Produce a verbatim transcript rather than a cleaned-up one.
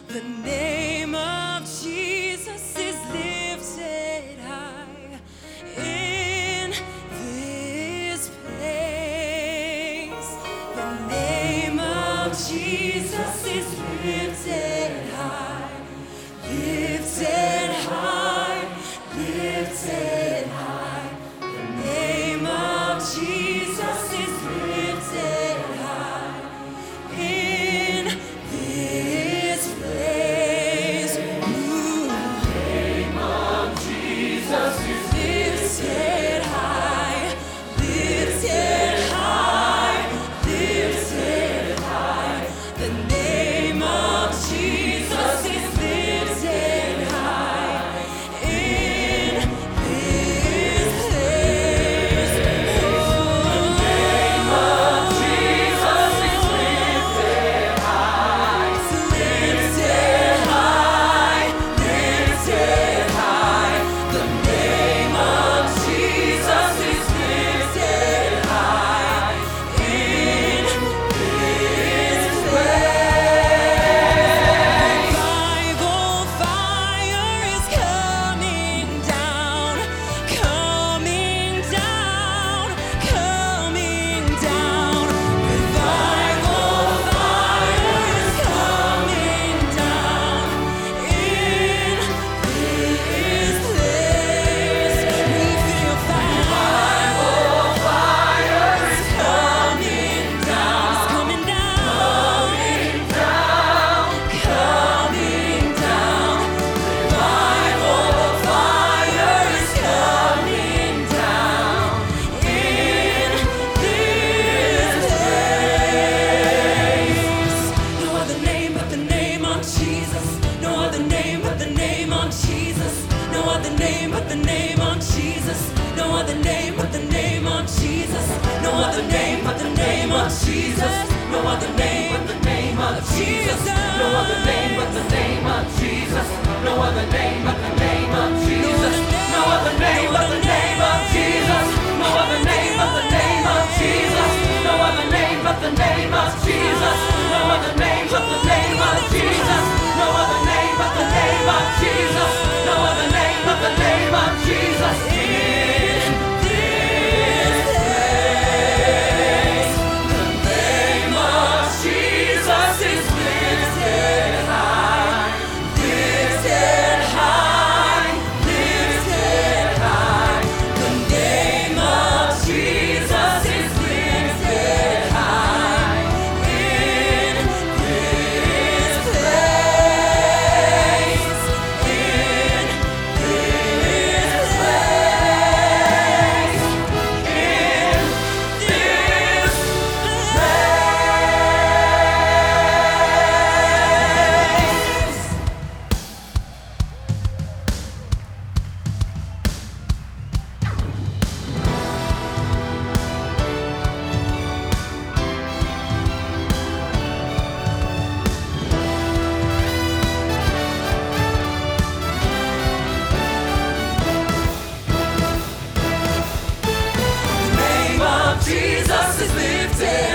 The name of Jesus is lifted high in this place. The name of Jesus is lifted high, lifted high, lifted high. The name of Jesus is lifted high in this place. Ooh. The name of Jesus is lifted high, lifted high, lifted high. The name of Jesus is lifted high in this place. Oh, the name of Jesus is lifted high, lifted high, lifted high. The name of Jesus is lifted high in this place. Revival fire is coming down, coming down, coming down. Revival fire is coming down in this place. We feel revival fire is coming down, it's coming down, coming down. Revival fire is coming down in this place. No other name but the name of Jesus. No other name but the name of Jesus. No other name but the name of Jesus. No other name but the name of Jesus. No other name but the name of Jesus. No other name but the name of Jesus. No other name but the name of Jesus. No other name but the name of Jesus. No other name but the name of Jesus. No other name but the name of Jesus. No other name but the name of Jesus. No other name but the name of Jesus. No other name but the name of Jesus. No other name but the name of Jesus. In this place, the name of Jesus is lifted high, lifted high, lifted high. The name of Jesus is lifted high in this place, in this place, in this place. The name of Jesus is lifted